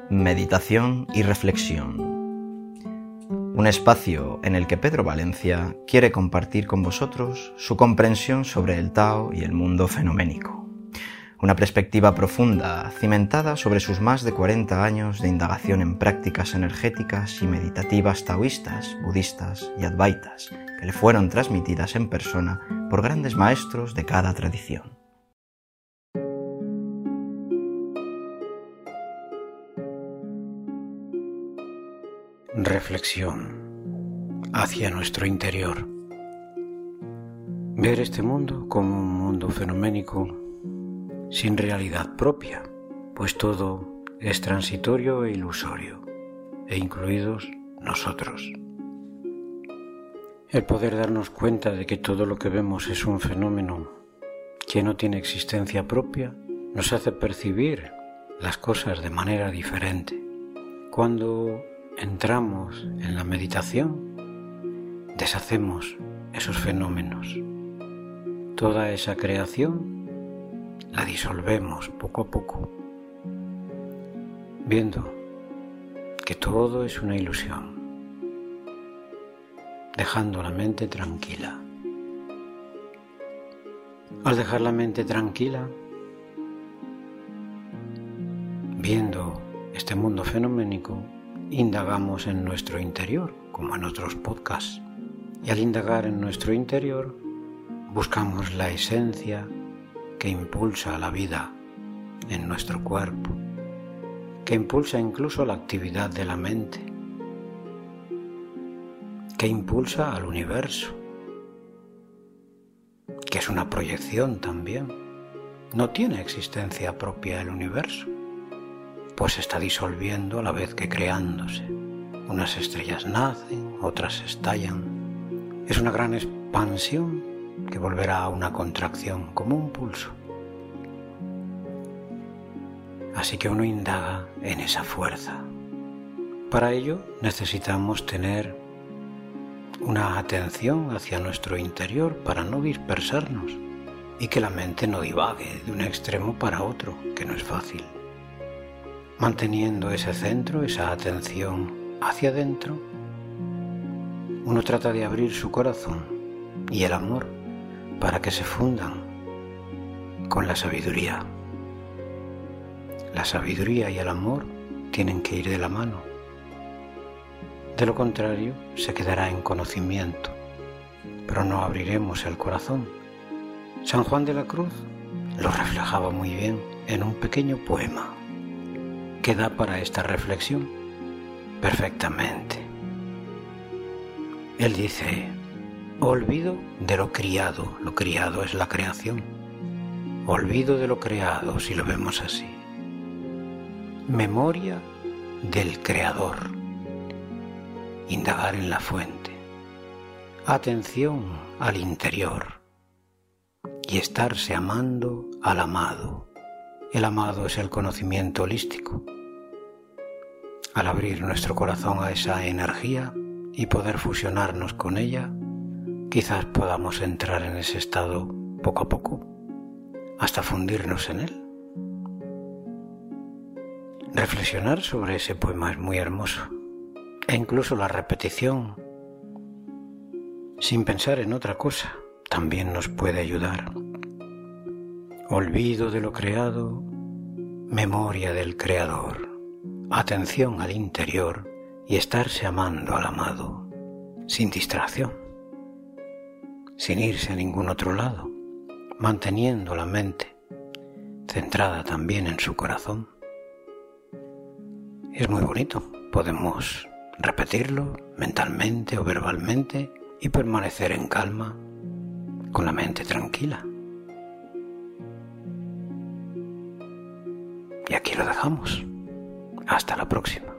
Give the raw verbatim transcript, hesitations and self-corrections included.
Meditación y reflexión. Un espacio en el que Pedro Valencia quiere compartir con vosotros su comprensión sobre el Tao y el mundo fenoménico. Una perspectiva profunda, cimentada sobre sus más de cuarenta años de indagación en prácticas energéticas y meditativas taoístas, budistas y advaitas, que le fueron transmitidas en persona por grandes maestros de cada tradición. Reflexión hacia nuestro interior. Ver este mundo como un mundo fenoménico sin realidad propia, pues todo es transitorio e ilusorio, e incluidos nosotros. El poder darnos cuenta de que todo lo que vemos es un fenómeno que no tiene existencia propia nos hace percibir las cosas de manera diferente. Cuando entramos en la meditación, deshacemos esos fenómenos. Toda esa creación la disolvemos poco a poco, viendo que todo es una ilusión, dejando la mente tranquila. Al dejar la mente tranquila, viendo este mundo fenoménico, indagamos en nuestro interior, como en otros podcasts. Y al indagar en nuestro interior, buscamos la esencia que impulsa la vida en nuestro cuerpo, que impulsa incluso la actividad de la mente, que impulsa al universo, que es una proyección también. No tiene existencia propia el universo, pues se está disolviendo a la vez que creándose. Unas estrellas nacen, otras estallan. Es una gran expansión que volverá a una contracción, como un pulso. Así que uno indaga en esa fuerza. Para ello necesitamos tener una atención hacia nuestro interior para no dispersarnos y que la mente no divague de un extremo para otro, que no es fácil. Manteniendo ese centro, esa atención hacia adentro, uno trata de abrir su corazón y el amor para que se fundan con la sabiduría. La sabiduría y el amor tienen que ir de la mano. De lo contrario, se quedará en conocimiento, pero no abriremos el corazón. San Juan de la Cruz lo reflejaba muy bien en un pequeño poema que da para esta reflexión perfectamente. Él dice: olvido de lo criado, lo criado es la creación, olvido de lo creado, si lo vemos así, memoria del creador, indagar en la fuente, atención al interior y estarse amando al amado. El amado es el conocimiento holístico. Al abrir nuestro corazón a esa energía y poder fusionarnos con ella, quizás podamos entrar en ese estado poco a poco, hasta fundirnos en él. Reflexionar sobre ese poema es muy hermoso, e incluso la repetición, sin pensar en otra cosa, también nos puede ayudar. Olvido de lo creado, memoria del creador, atención al interior y estarse amando al amado, sin distracción, sin irse a ningún otro lado, manteniendo la mente centrada también en su corazón. Es muy bonito, podemos repetirlo mentalmente o verbalmente y permanecer en calma, con la mente tranquila. Y aquí lo dejamos. Hasta la próxima.